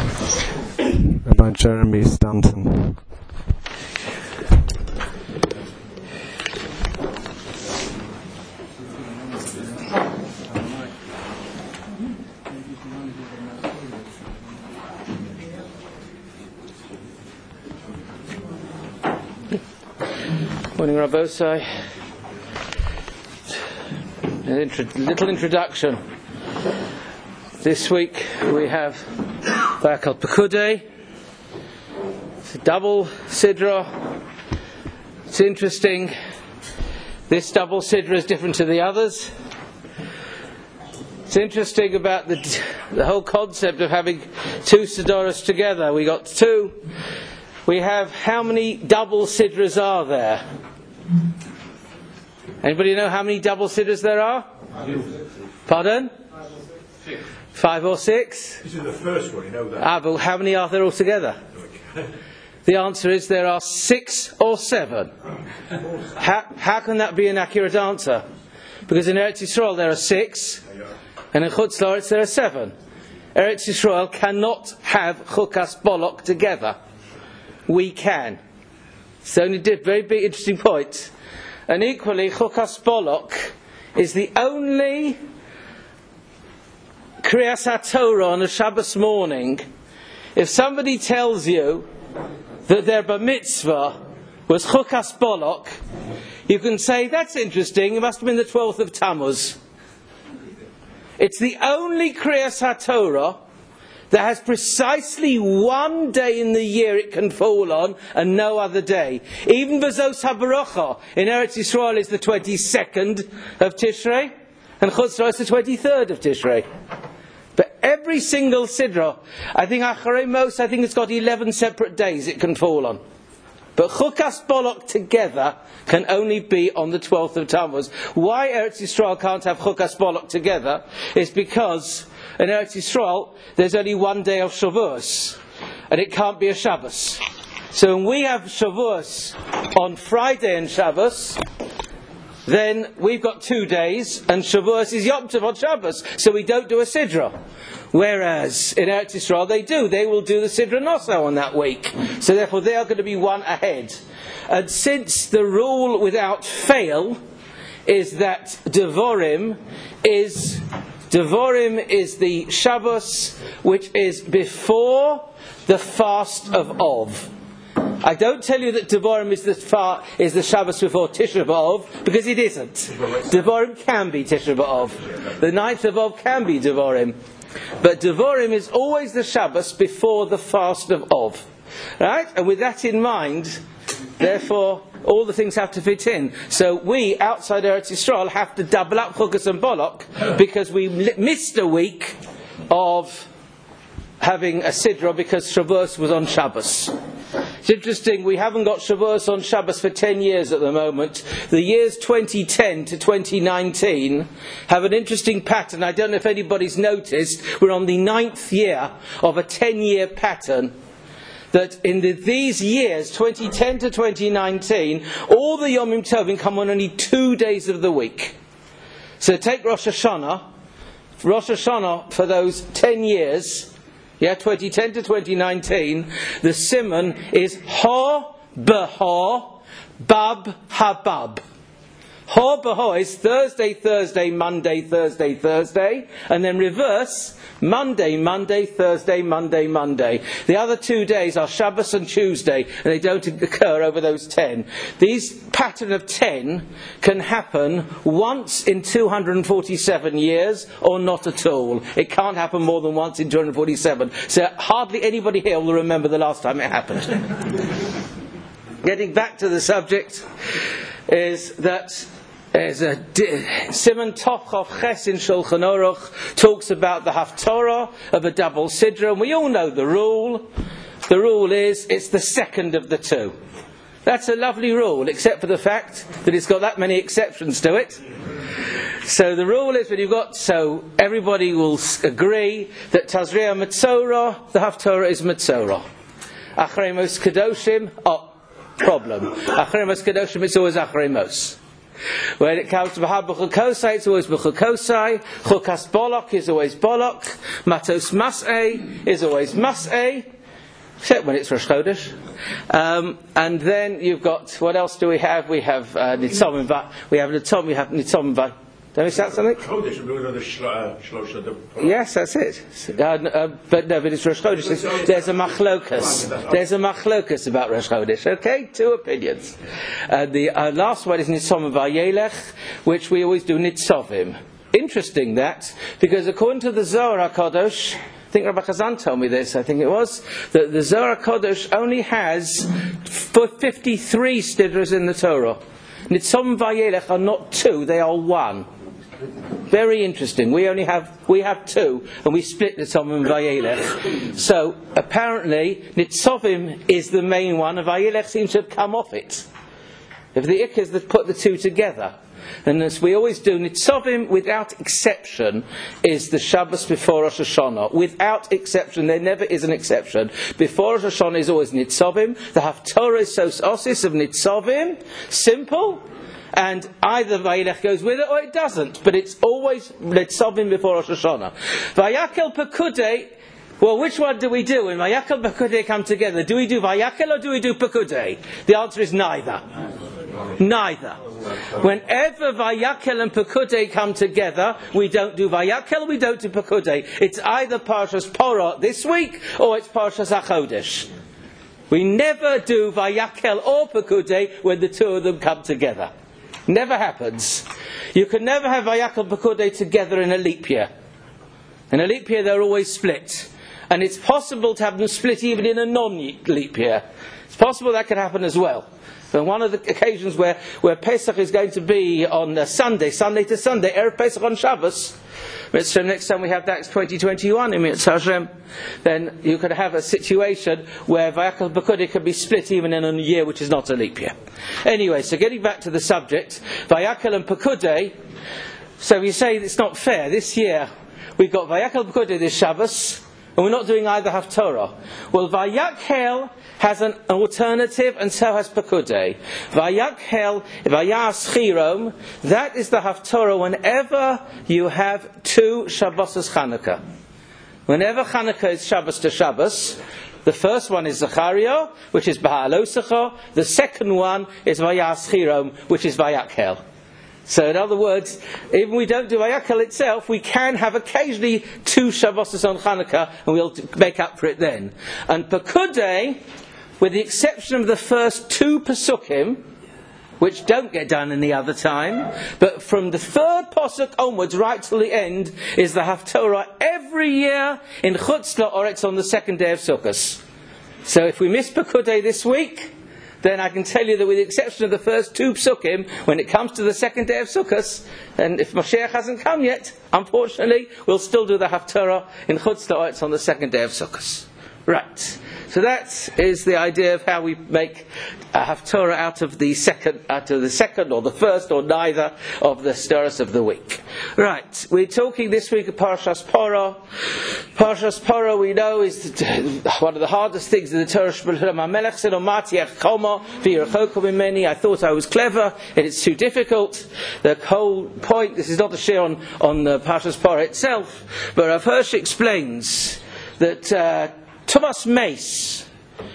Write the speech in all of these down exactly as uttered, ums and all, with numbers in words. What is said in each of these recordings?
Rabbi Jeremy Stanton. Morning, Rabbosai. An intro- little introduction. This week we have Vakal Pekudei. It's a double Sidra. It's interesting. This double Sidra is different to the others. It's interesting about the the whole concept of having two Sidoros together. We got two. We have, how many double Sidras are there? Anybody know how many double Sidras there are? Pardon? Six. Five or six? This is the first one, you know that. Ah, but how many are there altogether? The answer is there are six or seven. How, how can that be an accurate answer? Because in Eretz Yisrael there are six, and in Chutz La'aretz there are seven. Eretz Yisrael cannot have Chukas Bolok together. We can. It's only a very big, interesting point. And equally, Chukas Bolok is the only Kriyas HaTorah on a Shabbos morning. If somebody tells you that their bar mitzvah was Chukas Bolok, you can say, that's interesting, it must have been the twelfth of Tammuz. It's the only Kriyas HaTorah that has precisely one day in the year it can fall on and no other day. Even Bezos HaBarocha in Eretz Yisrael is the twenty-second of Tishrei, and Chutz La'aretz is the twenty-third of Tishrei. But every single Sidra, I think Acharei Mos, I think it's got eleven separate days it can fall on. But Chukas Bolok together can only be on the twelfth of Tammuz. Why Eretz Yisrael can't have Chukas Bolok together is because in Eretz Yisrael there's only one day of Shavuos, and it can't be a Shabbos. So when we have Shavuos on Friday and Shabbos, then we've got two days, and Shavuos is Yom Tov on Shabbos, so we don't do a Sidra. Whereas in Eretz Yisrael they do. They will do the Sidra Noso on that week. So therefore they are going to be one ahead. And since the rule without fail is that Devorim is Devorim is the Shabbos which is before the fast of Ov. I don't tell you that Devorim is the far, is the Shabbos before Tisha B'Av, because it isn't. Devorim can be Tisha B'Av. The ninth of Ov can be Devorim. But Devorim is always the Shabbos before the fast of Ov. Right? And with that in mind, therefore, all the things have to fit in. So we, outside Eretz Yisrael, have to double up Chukas and Bolok, because we missed a week of having a Sidra because Shavuos was on Shabbos. It's interesting, we haven't got Shavuos on Shabbos for ten years at the moment. The years twenty ten to twenty nineteen have an interesting pattern. I don't know if anybody's noticed, we're on the ninth year of a ten-year pattern. That in the, these years, twenty ten to twenty nineteen, all the Yomim Tovim come on only two days of the week. So take Rosh Hashanah. Rosh Hashanah for those ten years, yeah, twenty ten to twenty nineteen, the Simon is Ha B'Ha Bab Habab. Ha B'Ha is Thursday, Thursday, Monday, Thursday, Thursday, and then reverse, Monday, Monday, Thursday, Monday, Monday. The other two days are Shabbos and Tuesday, and they don't occur over those ten. These pattern of ten can happen once in two hundred forty-seven years, or not at all. It can't happen more than once in two hundred forty-seven. So hardly anybody here will remember the last time it happened. Getting back to the subject, is that there's a Simon Tovchav Ches in Shulchan Aruch talks about the Haftorah of a double Sidra, and we all know the rule. The rule is it's the second of the two. That's a lovely rule, except for the fact that it's got that many exceptions to it. So the rule is when you've got, so everybody will agree that Tazria Metzorah, the Haftorah is Metzorah. Achrei Mos Kedoshim, oh, problem. Achrei Mos Kedoshim, it's always Achrei Mos. When it comes to Bahar B'chukosai, it's always B'chukosai. Chukas Bolok is always Bolok. Matos Mas'eh is always Mas'eh. Except when it's Rosh Chodesh. Um, and then you've got, what else do we have? We have uh, Nitzom and Va. We have Nitzom, we have Nitzom and Va. Don't we say something? Yes, that's it. Uh, uh, but no, but it's Rosh Chodesh. There's a machlokas. There's a machlokas about Rosh Chodesh. Okay, two opinions. Uh, the uh, last one is Nitzom Vayelech, which we always do Nitzovim. Interesting that, because according to the Zohar HaKadosh, I think Rabbi Chazan told me this, I think it was, that the Zohar HaKadosh only has fifty-three stidras in the Torah. Nitzom Vayelech are not two, they are one. Very interesting. We only have we have two, and we split Nitzom and Vayelech. So apparently Nitzovim is the main one, and Vayelech seems to have come off it. If the Ik is to put the two together, and as we always do, Nitzovim without exception is the Shabbos before Rosh Hashanah. Without exception, there never is an exception. Before Rosh Hashanah is always Nitzovim. The Haftorah is Sos Osis of Nitzovim. Simple. And either Vayelech goes with it or it doesn't. But it's always Nitzovim before Rosh Hashanah. Vayakel Pekudei. Well, which one do we do? When Vayakel and Pekudei come together, do we do Vayakel or do we do Pekudei? The answer is neither. Neither. Whenever Vayakel and Pekudei come together, we don't do Vayakel, we don't do Pekudei. It's either Parshas Porah this week or it's Parshas HaChodesh. We never do Vayakel or Pekudei when the two of them come together. Never happens. You can never have Vayakel and Pekudei together in a leap year. In a leap year they're always split. And it's possible to have them split even in a non-leap year. It's possible that could happen as well. And one of the occasions where, where Pesach is going to be on a Sunday, Sunday to Sunday, Erev Pesach on Shabbos, so next time we have that, it's twenty twenty-one in Mitzvah Hashem, then you could have a situation where Vayakel and Pekudei could be split even in a year which is not a leap year. Anyway, so getting back to the subject, Vayakel and Pekudei, so we say it's not fair. This year we've got Vayakel and Pekudei this Shabbos, and we're not doing either Haftorah. Well, Vayakel has an alternative, and so has Pekudei. Vayakel, Vayas Chirom, that is the Haftorah whenever you have two Shabbos Chanukah. Whenever Chanukah is Shabbos to Shabbos, the first one is Zechariah, which is Ba'alosecha. The second one is Vayas Chirom, which is Vayakel. So in other words, even we don't do Vayakel itself, we can have occasionally two Shabbos on Chanukah, and we'll make up for it then. And Pekudei, with the exception of the first two Pesukim, which don't get done any other time, but from the third Pasuk onwards, right till the end, is the Haftorah every year in Chutz La'aretz on the second day of Sukkot. So if we miss Pekudei this week, then I can tell you that with the exception of the first two Psukim, when it comes to the second day of Sukkot, and if Mashiach hasn't come yet, unfortunately, we'll still do the Haftorah in Chutz La'aretz on the second day of Sukkot. Right. So that is the idea of how we make a Haftorah out of the second, out of the second or the first or neither of the stories of the week. Right. We're talking this week of Parshas Porah. Parshas Porah, we know, is one of the hardest things in the Torah. HaMelech said, "Omatiach choma v'yirchokom mimeni." I thought I was clever, and it's too difficult. The whole point. This is not a share on on uh, Parshas Porah itself, but Rav Hirsch explains that. Uh, Tumas Meis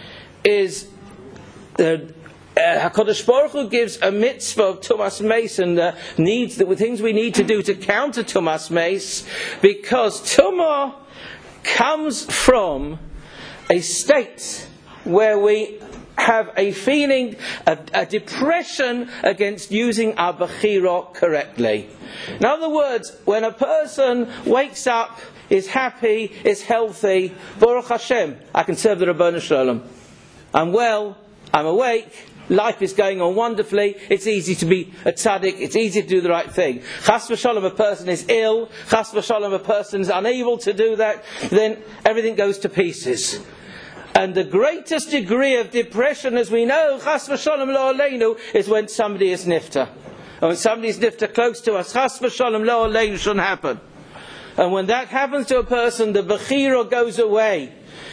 is the uh, HaKadosh Baruch Hu gives a mitzvah of Tumas Meis and the needs, the things we need to do to counter Tumas Meis, because Tumah comes from a state where we have a feeling, a, a depression against using our Bechira correctly. In other words, when a person wakes up, is happy, is healthy, Baruch Hashem, I can serve the Rabbanu Shalom. I'm well, I'm awake, life is going on wonderfully, it's easy to be a tzaddik, it's easy to do the right thing. Chas v'shalom, a person is ill, chas v'shalom, a person is unable to do that, then everything goes to pieces. And the greatest degree of depression, as we know, chas v'shalom lo aleinu, is when somebody is nifta. And when somebody is nifta close to us, chas v'shalom lo aleinu shouldn't happen. And when that happens to a person, the Bechira goes away.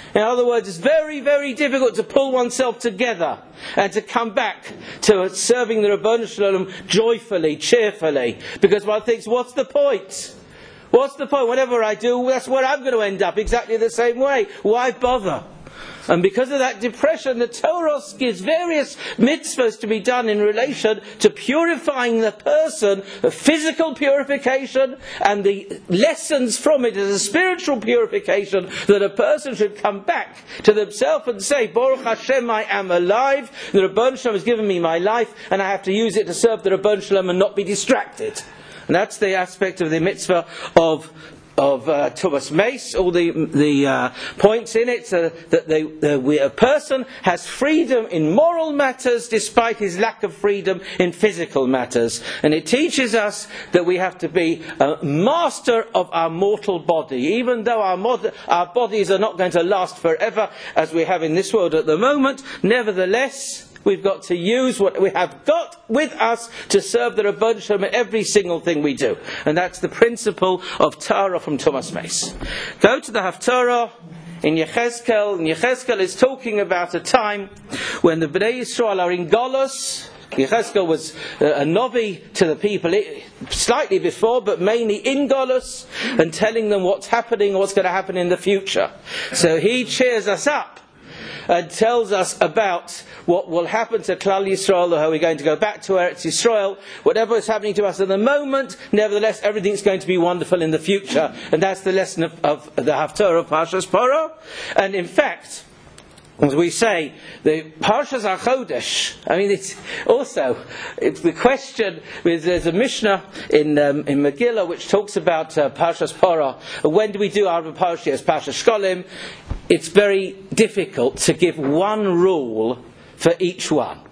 In other words, it's very, very difficult to pull oneself together and to come back to serving the Ribono Shel Olam joyfully, cheerfully. Because one thinks, what's the point? What's the point? Whatever I do, that's where I'm going to end up, exactly the same way. Why bother? And because of that depression, the Torah gives various mitzvahs to be done in relation to purifying the person, the physical purification, and the lessons from it as a spiritual purification, that a person should come back to themselves and say, Baruch Hashem, I am alive, the Ribono Shel Olam has given me my life, and I have to use it to serve the Ribono Shel Olam and not be distracted. And that's the aspect of the mitzvah of of uh, Tumas Meis, all the the uh, points in it, so that they, uh, we, a person has freedom in moral matters despite his lack of freedom in physical matters. And it teaches us that we have to be a master of our mortal body, even though our, mod- our bodies are not going to last forever as we have in this world at the moment. Nevertheless, we've got to use what we have got with us to serve the Ribono Shel Olam in every single thing we do. And that's the principle of Torah from Tumas Meis. Go to the Haftarah in Yechezkel. And Yechezkel is talking about a time when the Bnei Yisrael are in Golus. Yechezkel was a Novi to the people slightly before, but mainly in Golus, and telling them what's happening, what's going to happen in the future. So he cheers us up and tells us about what will happen to Klal Yisrael, how we're going to go back to Eretz Yisrael, whatever is happening to us at the moment, nevertheless everything's going to be wonderful in the future. And that's the lesson of, of the Haftarah of Parshas Parah. And in fact, as we say, the Parshas HaChodesh, I mean, it's also, it's the question, there's a Mishnah in um, in Megillah which talks about uh, Parshas Parah. When do we do our Parshas, Parshas Shkolim? It's very difficult to give one rule for each one.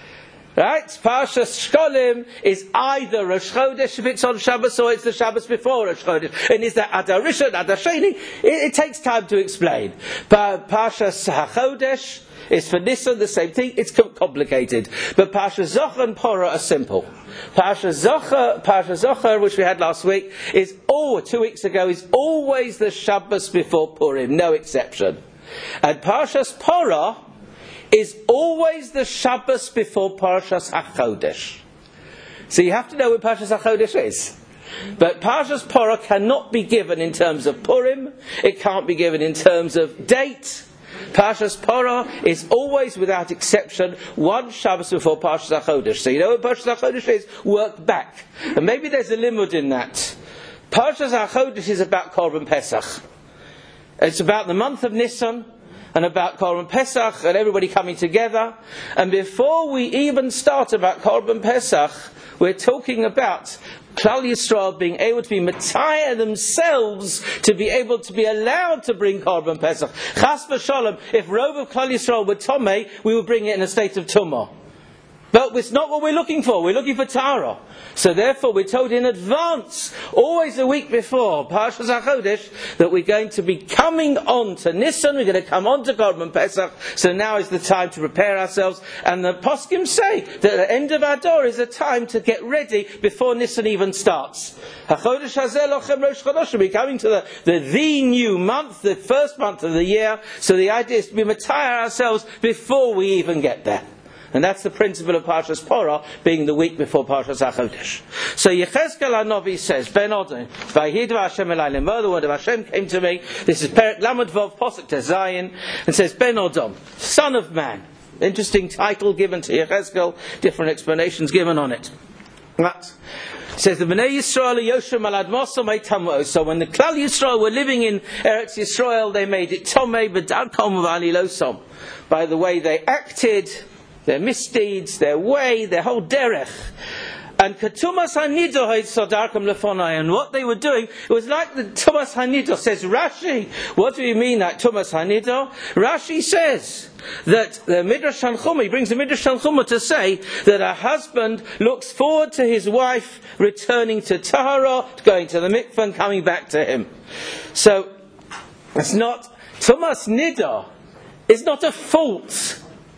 Right? Parshas Shkolim is either Rosh Chodesh if it's on Shabbos, or it's the Shabbos before Rosh Chodesh. And is that Adar Rishon, Adar Sheni? It, it takes time to explain. But Parshas HaChodesh is for Nisan, the same thing. It's complicated. But Parshas Zochar and Porah are simple. Parshas Zochar, Parshas Zochar, which we had last week, is all two weeks ago, is always the Shabbos before Purim, no exception. And Parshas Porah is always the Shabbos before Parshas HaChodesh. So you have to know what Parshas HaChodesh is. But Parshas Porah cannot be given in terms of Purim. It can't be given in terms of date. Parshas Porah is always, without exception, one Shabbos before Parshas HaChodesh. So you know what Parshas HaChodesh is? Work back. And maybe there's a limud in that. Parshas HaChodesh is about Korban Pesach. It's about the month of Nisan, and about Korban Pesach, and everybody coming together. And before we even start about Korban Pesach, we're talking about Klal Yisrael being able to be Matayah themselves, to be able to be allowed to bring Korban Pesach. Chas v'sholom, if Rov of Klal Yisrael were Tomei, we would bring it in a state of Tumah. But it's not what we're looking for. We're looking for Tara. So therefore we're told in advance, always a week before Parshas HaChodesh, that we're going to be coming on to Nisan, we're going to come on to Korban Pesach, so now is the time to prepare ourselves. And the poskim say that the end of Adar is a time to get ready before Nisan even starts. HaChodesh Hazeh Lochem Rosh Chodesh, we're coming to the, the, the new month, the first month of the year, so the idea is to be Matayah ourselves before we even get there. And that's the principle of Parshas Porah, being the week before Parshas HaChodesh. So Yechezkel HaNovi says, Ben Odin, Vayhidu Hashem Elai Lemor, the word of Hashem came to me. This is Perek Lamed Vov Posuk Tezayin, and says, Ben Odom, son of man. Interesting title given to Yechezkel, different explanations given on it. Right. It says the Bnei Yisrael Yoshem Al Admoso Mei Tamo. So when the Klal Yisrael were living in Eretz Yisrael, they made it Tomei B'Darkom V'Alilosom, by the way they acted, their misdeeds, their way, their whole derech. And Ketumas Hanido Sodarkum Lefonai, and what they were doing, it was like the Tumas Hanido. Says Rashi, what do you mean that Tumas Hanido? Rashi says that the Midrash Tanchuma, he brings the Midrash Tanchuma to say that a husband looks forward to his wife returning to Tahara, going to the mikveh and coming back to him. So it's not Tumas Nido. It's not a fault.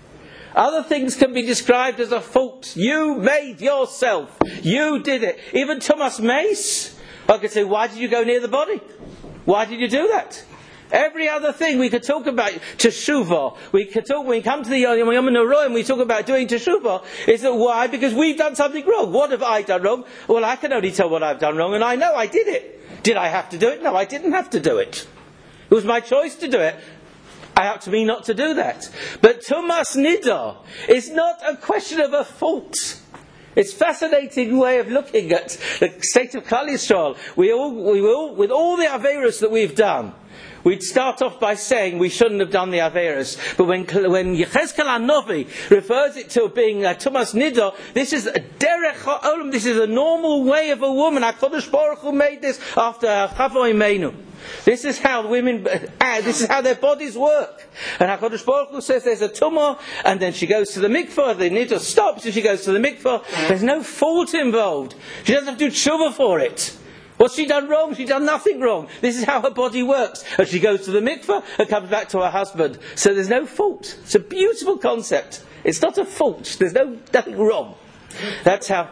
Other things can be described as a fault. You made yourself. You did it. Even Tumas Meis, I could say, why did you go near the body? Why did you do that? Every other thing we could talk about, teshuvah, we could talk, when we come to the Yom HaNorah and we talk about doing teshuvah, is that why? Because we've done something wrong. What have I done wrong? Well, I can only tell what I've done wrong, and I know I did it. Did I have to do it? No, I didn't have to do it. It was my choice to do it. Up to me not to do that. But Tumas Nidar is not a question of a fault. It's a fascinating way of looking at the state of Klal Yisrael. We all, we all, with all the Averos that we've done, we'd start off by saying we shouldn't have done the Averos. But when, when Yechezkel HaNovi refers it to being a Tumas Nidar, this is a derech ha'olam, this is a normal way of a woman. HaKadosh Baruch Hu made this after Chavo Imeinu. This is how women, uh, this is how their bodies work. And HaKadosh Baruch Hu says there's a tumah, and then she goes to the mikvah, the niddah stops, and she goes to the mikvah. There's no fault involved. She doesn't have to do tshuva for it. What's she done wrong? She's done nothing wrong. This is how her body works. And she goes to the mikvah and comes back to her husband. So there's no fault. It's a beautiful concept. It's not a fault. There's no nothing wrong. That's how.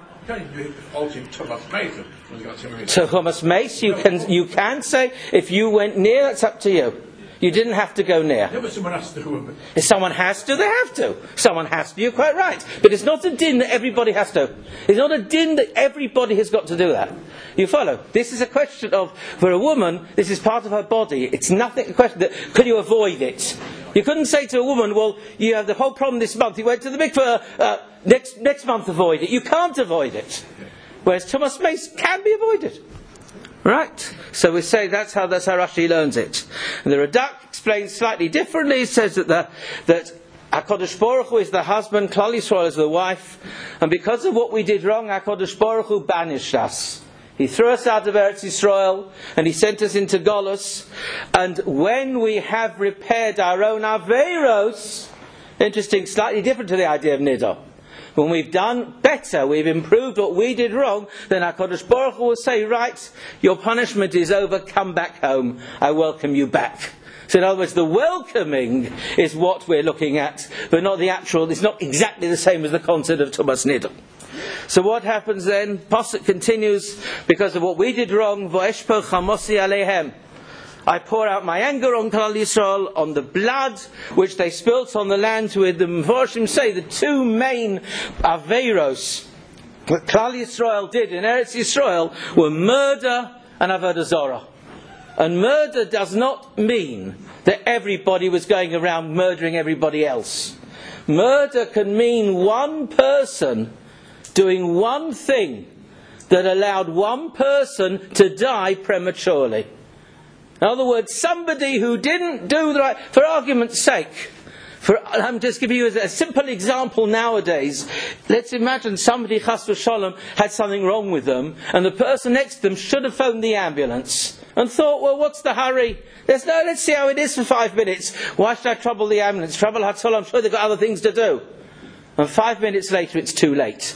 To Chumas Mace, you can you can say if you went near, that's up to you. You didn't have to go near. Yeah, but someone has to. If someone has to, they have to. Someone has to. You're quite right. But it's not a din that everybody has to. It's not a din that everybody has got to do that. You follow? This is a question of, for a woman, this is part of her body. It's nothing, a question that, could you avoid it? You couldn't say to a woman, well, you have the whole problem this month. You went to the mikveh, uh, next, next month avoid it. You can't avoid it. Whereas Tumas Mace can be avoided. Right? So we say that's how that's how Rashi learns it. And the Radak explains slightly differently. He says that the, that HaKadosh Baruch Hu is the husband, Klal Yisrael is the wife, and because of what we did wrong, HaKadosh Baruch Hu banished us. He threw us out of Eretz Yisrael, and He sent us into Golus. And when we have repaired our own Aveiros, interesting, slightly different to the idea of Niddah. When we've done better, we've improved what we did wrong, then HaKadosh Baruch Hu will say, right, your punishment is over, come back home, I welcome you back. So in other words, the welcoming is what we're looking at, but not the actual, it's not exactly the same as the concept of Tumas Niddah. So what happens then? Pasuk continues, because of what we did wrong, V'eshpo chamosi aleihem. I pour out my anger on Klal Yisrael, on the blood which they spilt on the land, with the Mepharshim say the two main Aveiros that Klal Yisrael did in Eretz Yisrael were murder and Avodah Zarah. And murder does not mean that everybody was going around murdering everybody else. Murder can mean one person doing one thing that allowed one person to die prematurely. In other words, somebody who didn't do the right, for argument's sake, for, I'm just giving you a simple example nowadays. Let's imagine somebody, chas v'sholom, had something wrong with them, and the person next to them should have phoned the ambulance, and thought, well, what's the hurry? There's no, let's see how it is for five minutes. Why should I trouble the ambulance? Trouble Hatzalah, I'm sure they've got other things to do. And five minutes later, it's too late.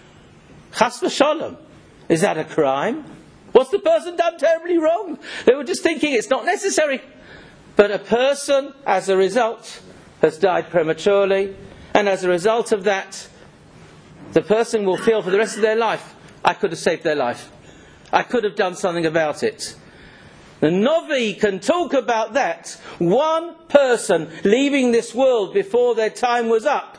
Chas v'sholom. Is that a crime? What's the person done terribly wrong? They were just thinking it's not necessary. But a person, as a result, has died prematurely. And as a result of that, the person will feel for the rest of their life, I could have saved their life. I could have done something about it. The Novi can talk about that. One person leaving this world before their time was up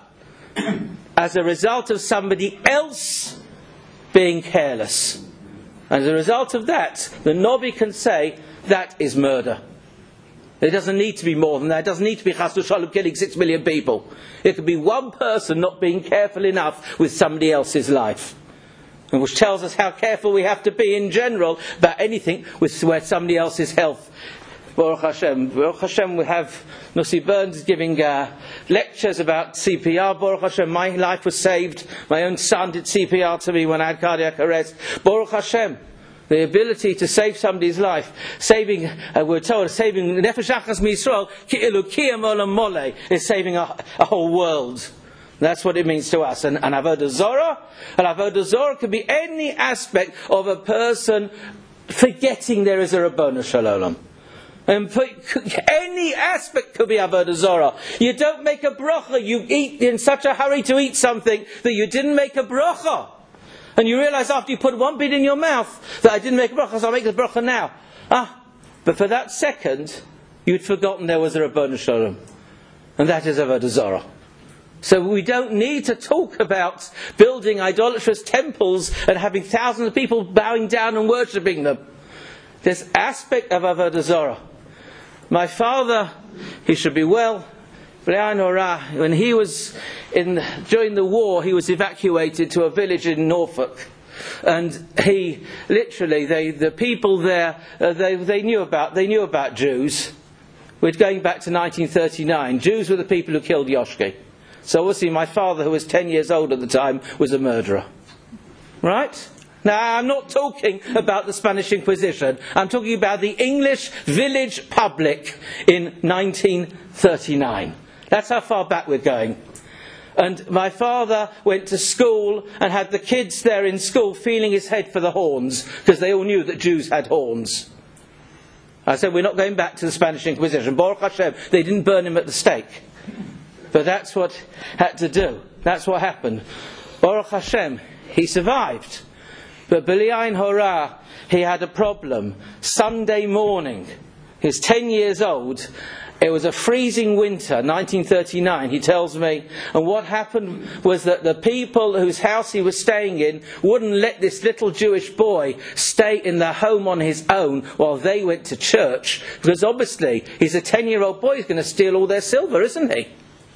as a result of somebody else being careless. As a result of that, the Novi can say that is murder. It doesn't need to be more than that. It doesn't need to be chas v'shalom killing six million people. It could be one person not being careful enough with somebody else's life. And which tells us how careful we have to be in general about anything with where somebody else's health. Baruch Hashem. Baruch Hashem, we have Nussi Burns giving uh, lectures about C P R. Baruch Hashem, my life was saved. My own son did C P R to me when I had cardiac arrest. Baruch Hashem. The ability to save somebody's life, saving, uh, we're told, saving Nefesh Achas Miyisrael, Ki'ilu Kiyam Olam Moleh, is saving a, a whole world. That's what it means to us. And, and Avodah Zorah, and Avodah Zorah could be any aspect of a person forgetting there is a Rabbanu Shalom. And any aspect could be Avodah Zorah. You don't make a bracha, you eat in such a hurry to eat something that you didn't make a bracha. And you realise after you put one bit in your mouth that I didn't make a bracha, so I'll make the bracha now. Ah, but for that second, you'd forgotten there was a Rabbanu Shalom. And that is Avodah Zarah. So we don't need to talk about building idolatrous temples and having thousands of people bowing down and worshipping them. This aspect of Avodah Zarah. My father, he should be well, when he was in during the war, he was evacuated to a village in Norfolk. And he literally, they, the people there, uh, they, they knew about, they knew about Jews. We're going back to nineteen thirty-nine. Jews were the people who killed Yoshki. So obviously my father, who was ten years old at the time, was a murderer. Right? Now, I'm not talking about the Spanish Inquisition. I'm talking about the English village public in nineteen thirty-nine. That's how far back we're going. And my father went to school and had the kids there in school feeling his head for the horns, because they all knew that Jews had horns. I said, we're not going back to the Spanish Inquisition. Baruch Hashem, they didn't burn him at the stake. But that's what had to do. That's what happened. Baruch Hashem, he survived. But B'li'ayin Hora, he had a problem. Sunday morning, he was ten years old. It was a freezing winter, nineteen thirty-nine, he tells me. And what happened was that the people whose house he was staying in wouldn't let this little Jewish boy stay in their home on his own while they went to church. Because obviously, he's a ten-year-old boy, he's going to steal all their silver, isn't he?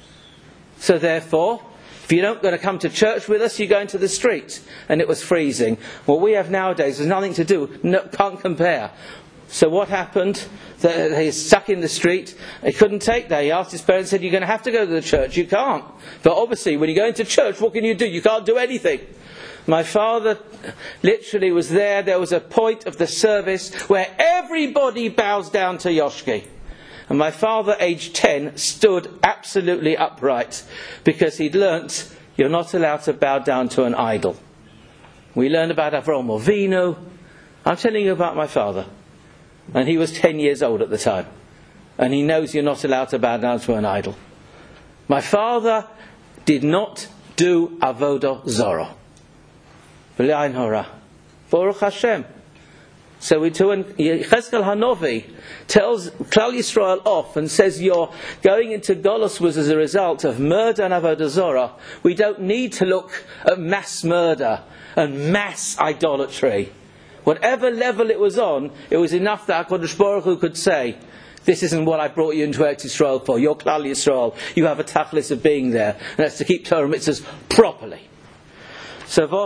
So therefore, if you're not going to come to church with us, you go into the street. And it was freezing. What we have nowadays has nothing to do, no, can't compare. So what happened? He's stuck in the street. He couldn't take that. He asked his parents, said, you're going to have to go to the church. You can't. But obviously, when you go into church, what can you do? You can't do anything. My father literally was there. There was a point of the service where everybody bows down to Yoshki. And my father, aged ten, stood absolutely upright because he'd learnt you're not allowed to bow down to an idol. We learned about Avraham Avinu. I'm telling you about my father. And he was ten years old at the time. And he knows you're not allowed to bow down to an idol. My father did not do Avodah Zarah. B'li'ayin hora. Baruch Hashem. So we do, and Yechezkel Hanovi tells Klal Yisrael off and says you're going into Golus was as a result of murder and Avodah Zarah. We don't need to look at mass murder and mass idolatry. Whatever level it was on, it was enough that HaKadosh Baruch Hu could say, this isn't what I brought you into Eretz Yisrael for. You're Klal Yisrael. You have a tachlis of being there. And that's to keep Torah mitzvahs properly. So, the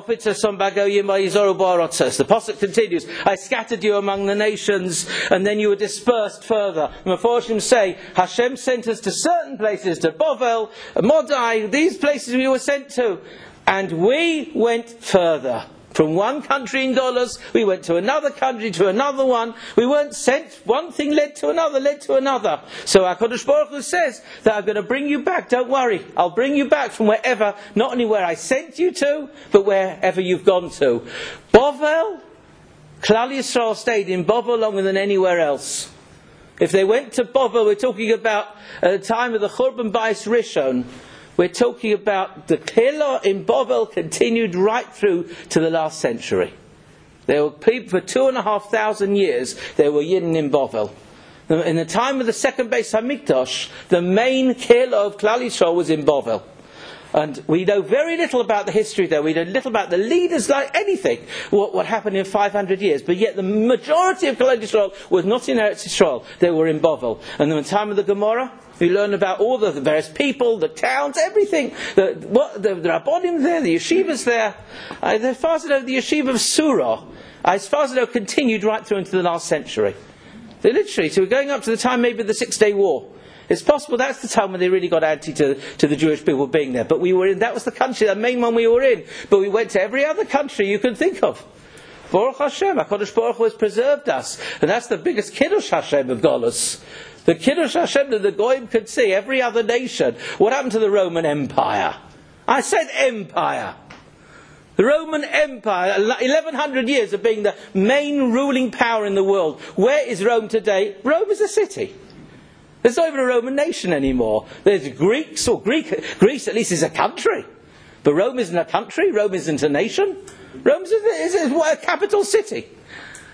Pasuk continues, I scattered you among the nations, and then you were dispersed further. And Mephoshim say, Hashem sent us to certain places, to Bovel, Modai, these places we were sent to. And we went further. From one country in dollars, we went to another country, to another one. We weren't sent. One thing led to another, led to another. So HaKadosh Baruch Hu says that I'm going to bring you back. Don't worry. I'll bring you back from wherever, not only where I sent you to, but wherever you've gone to. Bovel, Klal Yisrael stayed in Bovel longer than anywhere else. If they went to Bovel, we're talking about at the time of the Churban Bais Rishon. We're talking about the Kehillah in Bovel continued right through to the last century. There were people for two and a half thousand years. There were Yidden in Bovel. In the time of the second Beis Hamikdash, the main Kehillah of Klal Yisrael was in Bovel. And we know very little about the history there. We know little about the leaders, like anything, what, what happened in five hundred years. But yet the majority of Klal Yisrael was not in Eretz Yisrael. They were in Bovel. And in the time of the Gemara, we learn about all the, the various people, the towns, everything. The, what, the, the Rabbonim there, the yeshivas there. Uh, as far as I know, the yeshiva of Surah, as far as I know, continued right through into the last century. They literally, so we're going up to the time maybe of the Six Day War. It's possible that's the time when they really got anti to, to the Jewish people being there. But we were in, that was the country, the main one we were in. But we went to every other country you can think of. Baruch Hashem, HaKadosh Baruch Hu has preserved us. And that's the biggest Kiddush Hashem of Golus. The Kiddush Hashem that the Goyim could see, every other nation. What happened to the Roman Empire? I said empire. The Roman Empire, eleven hundred years of being the main ruling power in the world. Where is Rome today? Rome is a city. There's not even a Roman nation anymore. There's Greeks, or Greek, Greece at least is a country. But Rome isn't a country, Rome isn't a nation. Rome is a, is a capital city.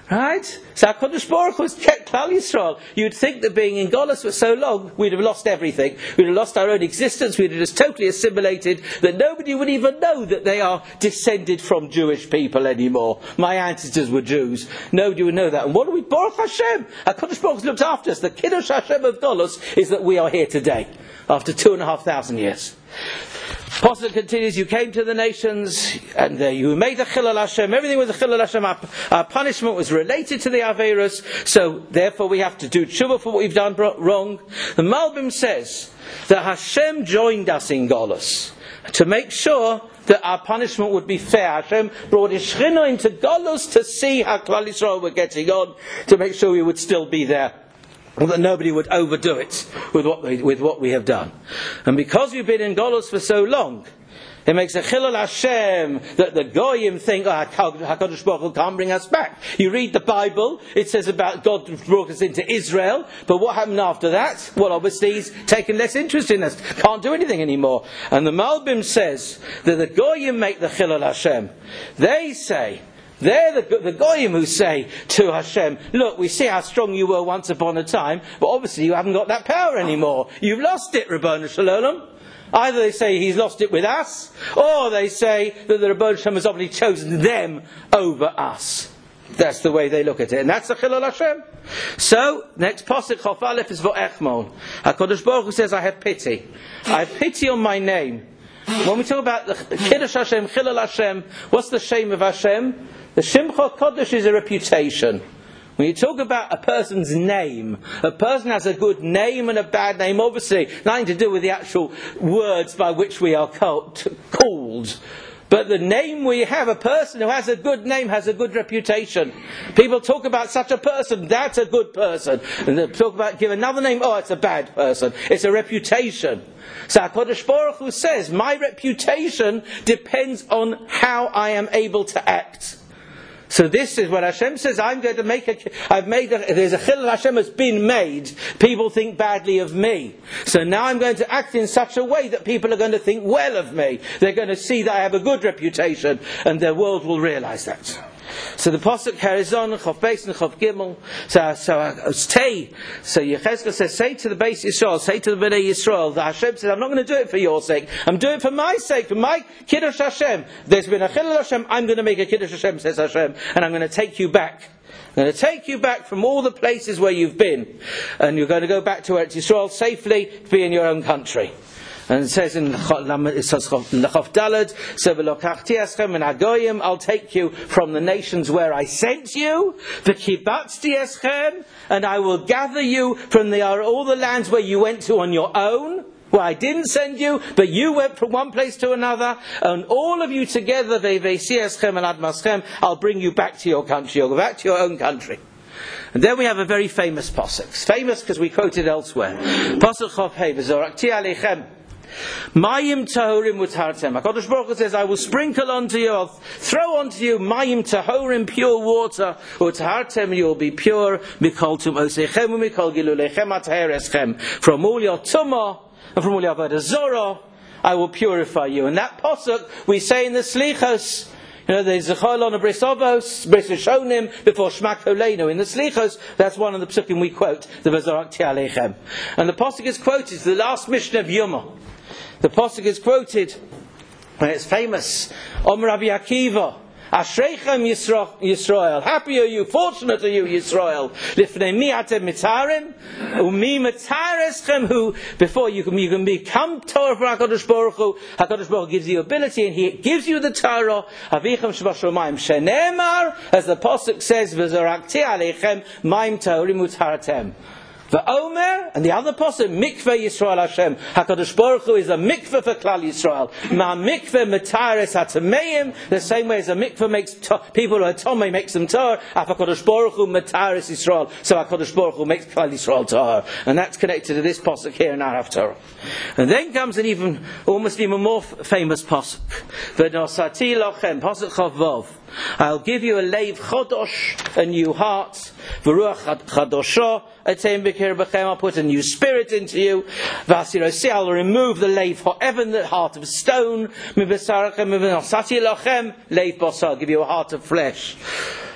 Right? So HaKadosh Baruch Hu has kept Klal Yisrael. You'd think that being in Golus for so long, we'd have lost everything. We'd have lost our own existence. We'd have just totally assimilated, that nobody would even know that they are descended from Jewish people anymore. My ancestors were Jews. Nobody would know that. And what do we? Baruch Hashem. HaKadosh Baruch Hu looks after us. The Kiddush Hashem of Golus is that we are here today, after two and a half thousand years. Pasuk continues, you came to the nations and uh, you made a Chilul Hashem. Everything was a Chilul Hashem. Our, our punishment was related to the Averos, so therefore we have to do tshuva for what we've done wrong. The Malbim says that Hashem joined us in Golus to make sure that our punishment would be fair. Hashem brought His Shechina into Golus to see how Klal Yisrael were getting on, to make sure we would still be there, that nobody would overdo it with what we, with what we have done. And because we've been in Golus for so long, it makes a Chilul Hashem that the Goyim think, oh, HaKadosh Baruch Hu can't bring us back. You read the Bible, it says about God brought us into Israel, but what happened after that? Well, obviously He's taken less interest in us, can't do anything anymore. And the Malbim says that the Goyim make the Chilul Hashem. They say, they're the, the Goyim who say to Hashem, look, we see how strong you were once upon a time, but obviously you haven't got that power anymore. You've lost it, Rabbanu Shalom. Either they say He's lost it with us, or they say that the Rabbanu Shalom has obviously chosen them over us. That's the way they look at it. And that's the Chilul Hashem. So, next pasuk, Chof Aleph is Vo'echmon. HaKadosh Baruch Hu says, I have pity. I have pity on my name. When we talk about the Kiddush Hashem, Chilul Hashem, what's the shame of Hashem? The Shimcha Kodesh is a reputation. When you talk about a person's name, a person has a good name and a bad name, obviously nothing to do with the actual words by which we are called. But the name we have, a person who has a good name has a good reputation. People talk about such a person, that's a good person. And they talk about, give another name, oh, it's a bad person. It's a reputation. So HaKadosh Baruch Hu says, my reputation depends on how I am able to act. So this is what Hashem says, I'm going to make a, I've made a, there's a Chilul Hashem has been made. People think badly of me. So now I'm going to act in such a way that people are going to think well of me. They're going to see that I have a good reputation, and the world will realize that. So the pasuk carries on, Chof Beis and Chof Gimel. So, so uh, stay. So Yechezkel says, say to the Beis Yisrael, say to the Bnei Yisrael, that Hashem says, I'm not going to do it for your sake. I'm doing it for my sake, for my Kiddush Hashem. There's been a Chilul Hashem, I'm going to make a Kiddush Hashem, says Hashem, and I'm going to take you back. I'm going to take you back from all the places where you've been, and you're going to go back to Eretz Yisrael safely to be in your own country. And it says in the Chof Daled, so v'lokachti eschem min hagoyim, I'll take you from the nations where I sent you, v'kibatzti eschem, and I will gather you from the, all the lands where you went to on your own, where I didn't send you, but you went from one place to another, and all of you together, ve'vesi eschem and admaschem, I'll bring you back to your country, you'll go back to your own country. And then we have a very famous pasuk. It's famous because we quote it elsewhere. Pasuk Chof Hei, v'zorakti aleichem. Mayim tahorim utartem. HaKadosh Baruch Hu says, I will sprinkle onto you, I'll throw onto you mayim tahorim, pure water, utartem, you will be pure, mikol tum oseichem, mikol gilulechem ataher eschem. From all your tumah, and from all your avodah zorah, I will purify you. And that pasuk, we say in the Slichos, you know, there's Zechol on a Bris Avos, Bris Rishonim, before Shmak Holeinu. In the Slichos, that's one of the psukim we quote, the Vazorakti Aleichem. And the pasuk is quoted, the last mission of Yoma. The pasuk is quoted, and it's famous. Om Rabbi Akiva, Ashreichem Yisrael. Happy are you, fortunate are you, Yisrael. Lifnei mi atem mitarim, umi mitareschem, who before you can, you can become Torah for HaKadosh Baruch Hu. HaKadosh Baruch Hu gives you ability, and He gives you the Torah. Avichem shebashamayim shenemar, as the pasuk says, v'zorakti aleichem mayim tahorim utaratem. V'omer, and the other pasuk, mikveh Yisrael Hashem. HaKadosh Baruch Hu is a mikveh for Klal Yisrael. Ma mikveh metares hatameim, the same way as a mikveh makes to, people who are tomei makes them tar. HaKadosh Baruch Hu metares Yisrael. So HaKadosh Baruch Hu makes Klal Yisrael tar, and that's connected to this pasuk here in our Haftarah. And then comes an even, almost even more famous pasuk. V'nosati lochem, pasuk Chav Vav. I'll give you a leiv chodosh, a new heart. V'ruach chadosho, etem b'kir b'chem. I'll put a new spirit into you. V'asiroseh, I'll remove the leiv ho'evan, the heart of stone. Mibesarachem, mibesati lochem, leiv basar. I'll give you a heart of flesh.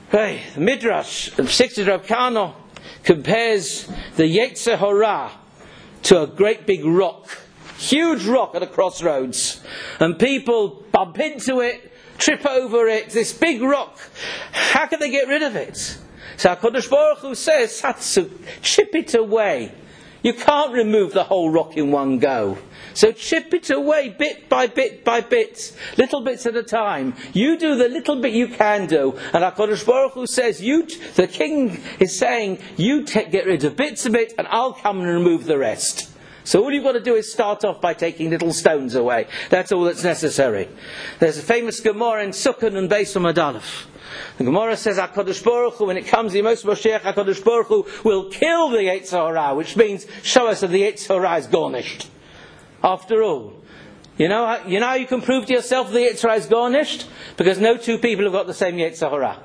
Hey, the Midrash, the sixties Rav Kano, compares the Yetzer Hara to a great big rock. Huge rock at a crossroads. And people bump into it, trip over it, this big rock. How can they get rid of it? So HaKadosh Baruch Hu says, Satsu, chip it away. You can't remove the whole rock in one go. So chip it away bit by bit by bit, little bits at a time. You do the little bit you can do. And HaKadosh Baruch Hu says, you, the king is saying, you t- get rid of bits of it and I'll come and remove the rest. So all you've got to do is start off by taking little stones away. That's all that's necessary. There's a famous Gemara in Sukkot and Beis Amud Aleph. The Gemara says, HaKadosh Baruch Hu, when it comes to Yemos Moshiach, HaKadosh Baruch Hu will kill the Yetzer Hara, which means show us that the Yetzer Hara is garnished. After all, you know, how, you know how you can prove to yourself the Yetzer Hara is garnished? Because no two people have got the same Yetzer Hara.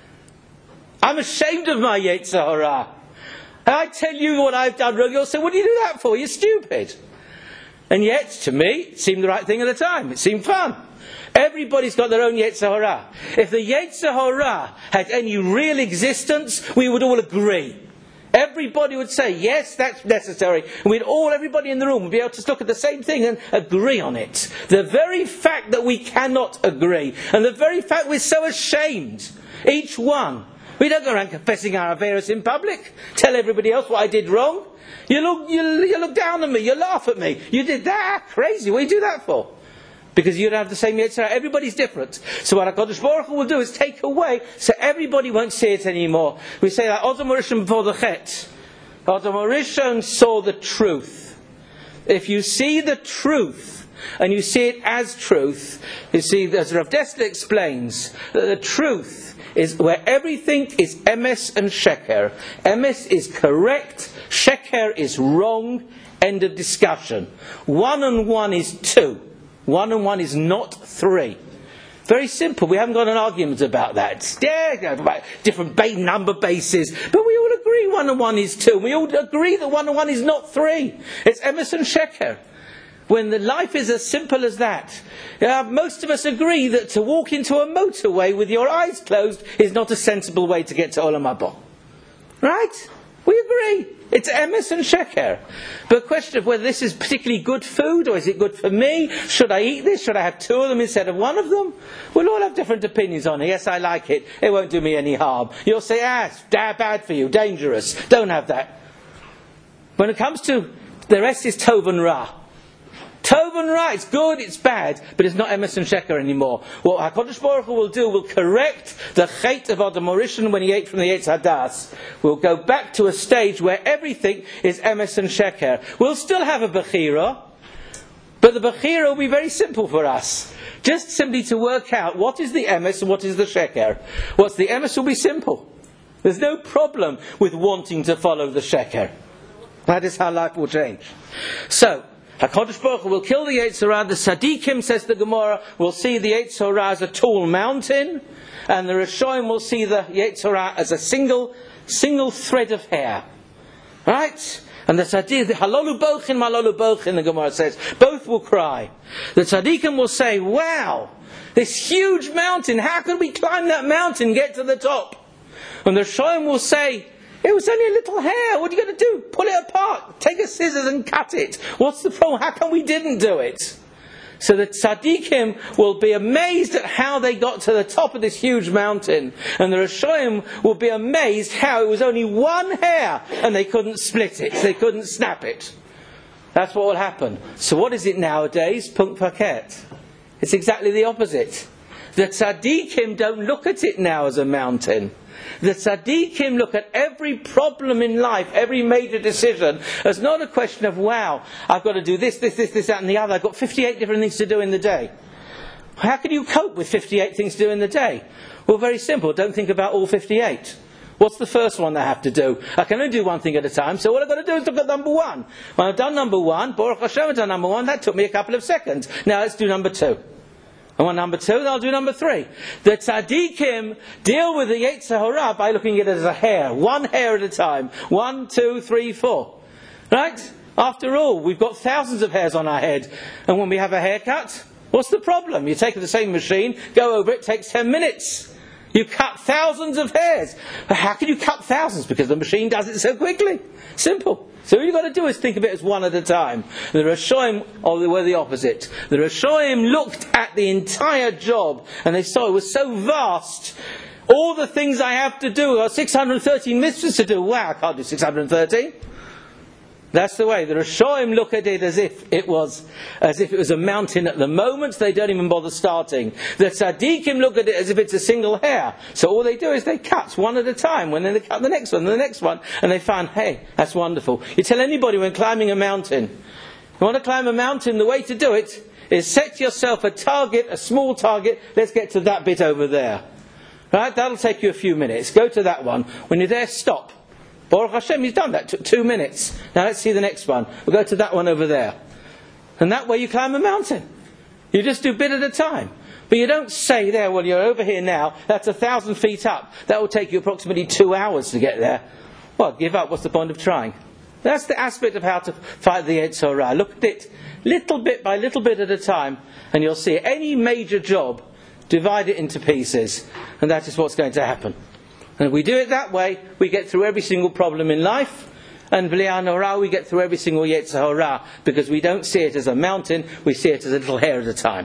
I'm ashamed of my Yetzer Hara. And I tell you what I've done wrong, you'll say, what do you do that for? You're stupid. And yet, to me, it seemed the right thing at the time. It seemed fun. Everybody's got their own Yetzer Hara. If the Yetzer Hara had any real existence, we would all agree. Everybody would say, yes, that's necessary. And we'd all, everybody in the room would be able to look at the same thing and agree on it. The very fact that we cannot agree, and the very fact we're so ashamed, each one. We don't go around confessing our affairs in public, tell everybody else what I did wrong. You look, you, you look down on me, you laugh at me. You did that? Crazy. What do you do that for? Because you don't have the same Yetzer Hara. Everybody's different. So what HaKadosh Baruch Hu will do is take away, so everybody won't see it anymore. We say that Adam Rishon before the Chet. Adam Rishon saw the truth. If you see the truth, and you see it as truth, you see, as Rav Dessler explains, that the truth is where everything is emes and sheker. Emes is correct, sheker is wrong, end of discussion. One and one is two. One and one is not three. Very simple. We haven't got an argument about that. Yeah, about different ba- number bases. But we all agree one and one is two. We all agree that one and one is not three. It's emes and sheker. When the life is as simple as that. Uh, most of us agree that to walk into a motorway with your eyes closed is not a sensible way to get to Olam Haba. Right? We agree. It's emes and sheker. But the question of whether this is particularly good food, or is it good for me? Should I eat this? Should I have two of them instead of one of them? We'll all have different opinions on it. Yes, I like it. It won't do me any harm. You'll say, ah, it's bad for you, dangerous. Don't have that. When it comes to the rest is Tov and Ra. Tov and Ra, it's good, it's bad, but it's not emes and sheker anymore. What HaKadosh Baruch Hu will do will correct the chait of Adam Rishon when he ate from the Eitz Hadas. We'll go back to a stage where everything is emes and sheker. We'll still have a bechira, but the bechira will be very simple for us. Just simply to work out what is the emes and what is the sheker. What's the emes will be simple. There's no problem with wanting to follow the sheker. That is how life will change. So, HaKadosh Baruch Hu will kill the Yetzer Hara. The Tzaddikim, says the Gemara, will see the Yetzer Hara as a tall mountain, and the Rishonim will see the Yetzer Hara as a single, single thread of hair. Right? And the Tzaddik, the Halolu Bochin, Malolu Bochin, the Gemara says, both will cry. The Tzaddikim will say, wow, this huge mountain, how can we climb that mountain and get to the top? And the Rishonim will say, it was only a little hair. What are you going to do? Pull it apart. Take a scissors and cut it. What's the problem? How come we didn't do it? So the tzaddikim will be amazed at how they got to the top of this huge mountain. And the Rishonim will be amazed how it was only one hair and they couldn't split it. They couldn't snap it. That's what will happen. So what is it nowadays? Punk paket. It's exactly the opposite. The tzaddikim don't look at it now as a mountain. The tzaddikim look at every problem in life, every major decision, as not a question of, wow, I've got to do this, this, this, this, that and the other. I've got fifty-eight different things to do in the day. How can you cope with fifty-eight things to do in the day? Well, very simple. Don't think about all fifty-eight. What's the first one I have to do? I can only do one thing at a time, so what I've got to do is look at number one. When I've done number one, Baruch Hashem, I've done number one, that took me a couple of seconds. Now let's do number two. And on number two, then I'll do number three. The tzaddikim deal with the Yetzer Hara by looking at it as a hair. One hair at a time. One, two, three, four. Right? After all, we've got thousands of hairs on our head. And when we have a haircut, what's the problem? You take the same machine, go over it, takes ten minutes. You cut thousands of hairs. How can you cut thousands? Because the machine does it so quickly. Simple. So all you've got to do is think of it as one at a time. The Rishonim were the opposite. The Rishonim looked at the entire job and they saw it was so vast. All the things I have to do are six hundred thirteen mitzvahs to do. Wow, I can't do six hundred thirteen. That's the way. The Rishonim look at it as if it was as if it was a mountain at the moment. They don't even bother starting. The Tzaddikim look at it as if it's a single hair. So all they do is they cut one at a time. When then they cut the next one, and the next one, and they find, hey, that's wonderful. You tell anybody when climbing a mountain, you want to climb a mountain, the way to do it is set yourself a target, a small target. Let's get to that bit over there. Right? That'll take you a few minutes. Go to that one. When you're there, stop. Baruch Hashem, he's done that. Took two minutes. Now let's see the next one. We'll go to that one over there. And that way you climb a mountain. You just do a bit at a time. But you don't say there, well, you're over here now. That's a thousand feet up. That will take you approximately two hours to get there. Well, give up. What's the point of trying? That's the aspect of how to fight the Yetzer Hara. Look at it little bit by little bit at a time. And you'll see any major job, divide it into pieces. And that is what's going to happen. And if we do it that way, we get through every single problem in life. And B'li Hara, we get through every single Yetzer Hara. Because we don't see it as a mountain, we see it as a little hair at a time.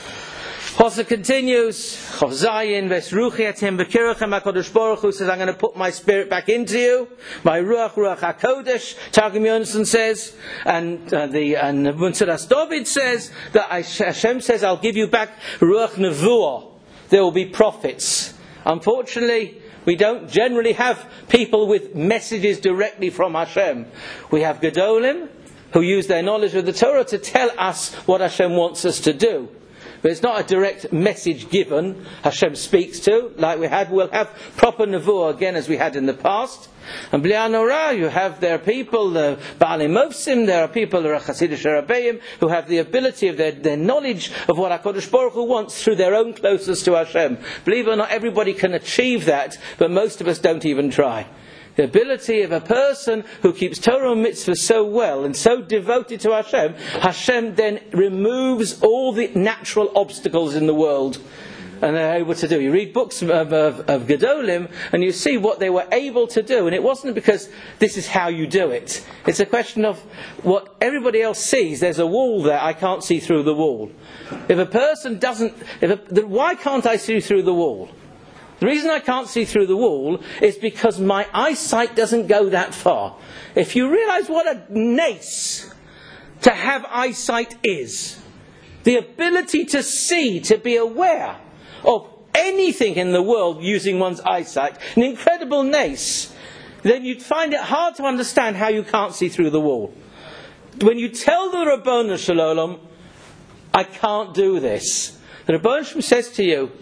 Pasuk continues, Chav Zayin, Vesruchi atem b'kirachem, HaKadosh Baruch Hu says, I'm going to put my spirit back into you. My Ruach, Ruach HaKodesh, Targum Yonson says, and uh, the and Munsaras David says, that Hashem says, I'll give you back Ruach Nevuah. There will be prophets. Unfortunately, we don't generally have people with messages directly from Hashem. We have Gedolim, who use their knowledge of the Torah to tell us what Hashem wants us to do. But it's not a direct message given, Hashem speaks to, like we had. We'll have proper Nevuah again as we had in the past. And B'li Hara, you have there are people, the Baalei Mofsim, there are people, the Chassidish Rabbeim, who have the ability of their, their knowledge of what HaKadosh Baruch Hu wants through their own closeness to Hashem. Believe it or not, everybody can achieve that, but most of us don't even try. The ability of a person who keeps Torah and mitzvah so well and so devoted to Hashem, Hashem then removes all the natural obstacles in the world. And they're able to do. You read books of, of, of Gedolim and you see what they were able to do. And it wasn't because this is how you do it. It's a question of what everybody else sees. There's a wall there, I can't see through the wall. If a person doesn't... If a, why can't I see through the wall? The reason I can't see through the wall is because my eyesight doesn't go that far. If you realise what a nace to have eyesight is, the ability to see, to be aware of anything in the world using one's eyesight, an incredible nace, then you'd find it hard to understand how you can't see through the wall. When you tell the Rabbanu Shalom, I can't do this, the Rabbanu Shalom says to you,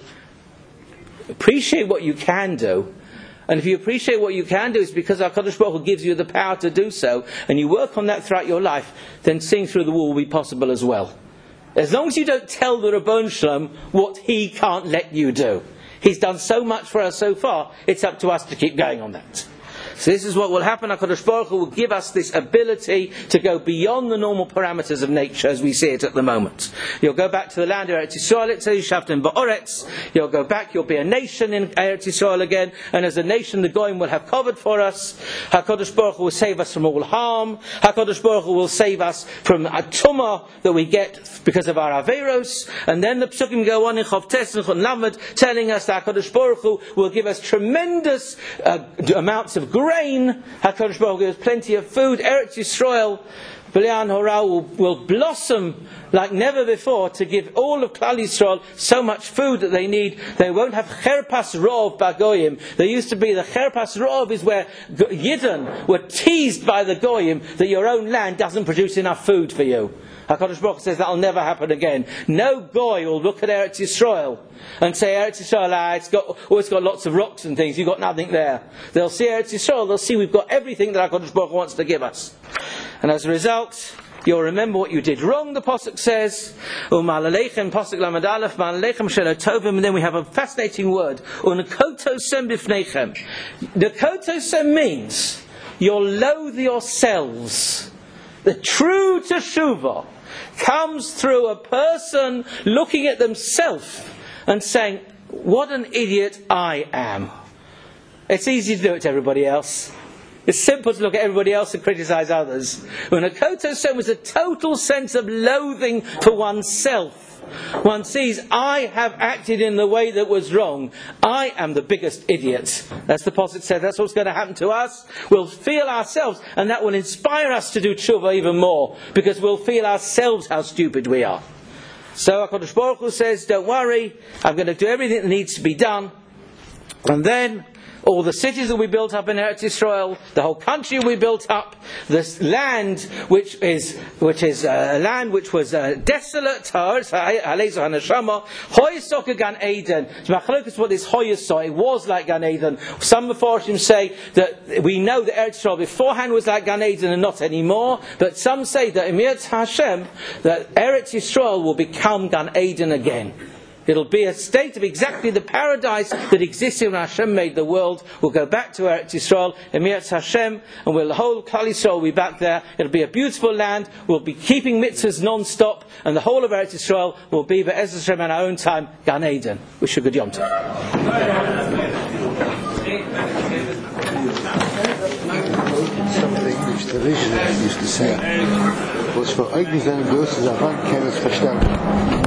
appreciate what you can do. And if you appreciate what you can do, it's because HaKadosh Baruch Hu gives you the power to do so, and you work on that throughout your life, then seeing through the wall will be possible as well. As long as you don't tell the Rabbanu Shalom what he can't let you do. He's done so much for us so far, it's up to us to keep going on that. So this is what will happen. HaKadosh Baruch Hu will give us this ability to go beyond the normal parameters of nature as we see it at the moment. You'll go back to the land of Eretz Yisrael, it says, Yishavtem ba'oretz. You'll go back, you'll be a nation in Eretz Yisrael again, and as a nation the Goyim will have covered for us. HaKadosh Baruch Hu will save us from all harm. HaKadosh Baruch Hu will save us from a tumah that we get because of our Averos. And then the Psukim go on in Chav Tes and Chon Lamed, telling us that HaKadosh Baruch Hu will give us tremendous uh, amounts of grace. Rain, HaKadosh Baruch Hu gives plenty of food. Eretz Yisrael, B'li Hara will, will blossom like never before to give all of Klal Yisrael so much food that they need. They won't have Cherpas Rov Bagoyim. There used to be the Cherpas Rov is where Yidden were teased by the Goyim that your own land doesn't produce enough food for you. HaKadosh Baruch Hu says that'll never happen again. No Goy will look at Eretz Yisrael and say, Eretz Yisrael, ah, it's got, oh, it's got lots of rocks and things, you've got nothing there. They'll see Eretz Yisrael, they'll see we've got everything that HaKadosh Baruch Hu wants to give us. And as a result, you'll remember what you did wrong, the Pasuk says. U'ma'aleichem, Pasuk Lamed Aleph, Ma'aleichem shelo tovim, and then we have a fascinating word. U'nekotosem bifneichem. Nekotosem means, you'll loathe yourselves. The true teshuvah comes through a person looking at themselves and saying, what an idiot I am. It's easy to do it to everybody else. It's simple to look at everybody else and criticise others. When a kotoson was a total sense of loathing for oneself. One sees, I have acted in the way that was wrong. I am the biggest idiot. That's the Pasuk said. That's what's going to happen to us. We'll feel ourselves, and that will inspire us to do tshuva even more, because we'll feel ourselves how stupid we are. So HaKadosh Baruch Hu says, don't worry, I'm going to do everything that needs to be done. And then all the cities will be built up in Eretz Yisrael, the whole country will be built up, this land which is which is a uh, land which was uh, desolate, Hoyesok Gan Eden. What is Hoyesok? It was like Gan Eden. Some Mefarshim say that we know that Eretz Yisrael beforehand was like Gan Eden and not anymore, but some say that Emir Hashem, that Eretz Yisrael will become Gan Eden again. It'll be a state of exactly the paradise that existed when Hashem made the world. We'll go back to Eretz Yisrael, Emirat Hashem, and we'll, the whole Klal Yisrael will be back there. It'll be a beautiful land. We'll be keeping mitzvahs non-stop, and the whole of Eretz Yisrael will be, Be'ez Hashem, in our own time, Gan Eden. Wish you a good Yom Tov. The vision used to say, was for eigentlich seine Größe daran, kann es verstanden.